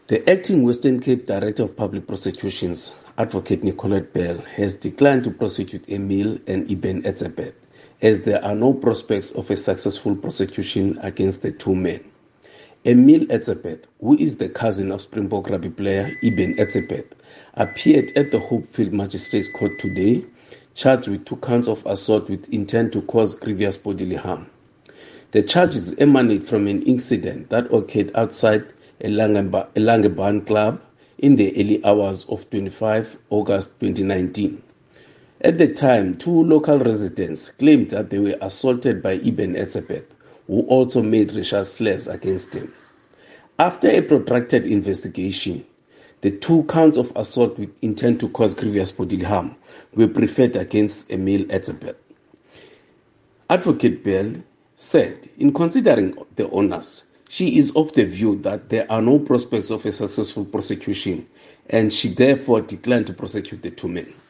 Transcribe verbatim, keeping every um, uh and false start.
The acting Western Cape Director of Public Prosecutions, Advocate Nicolette Bell, has declined to prosecute Emil and Eben Etzebeth, as there are no prospects of a successful prosecution against the two men. Emil Etzebeth, who is the cousin of Springbok rugby player Eben Etzebeth, appeared at the Hopefield Magistrates Court today, charged with two counts of assault with intent to cause grievous bodily harm. The charges emanate from an incident that occurred outside a Langebaan club in the early hours of twenty-fifth of August twenty nineteen. At the time, two local residents claimed that they were assaulted by Eben Etzebeth, who also made racial slurs against him. After a protracted investigation, the two counts of assault with intent to cause grievous bodily harm were preferred against Emil Etzebeth. Advocate Bell said, in considering the honors, she is of the view that there are no prospects of a successful prosecution, and she therefore declined to prosecute the two men.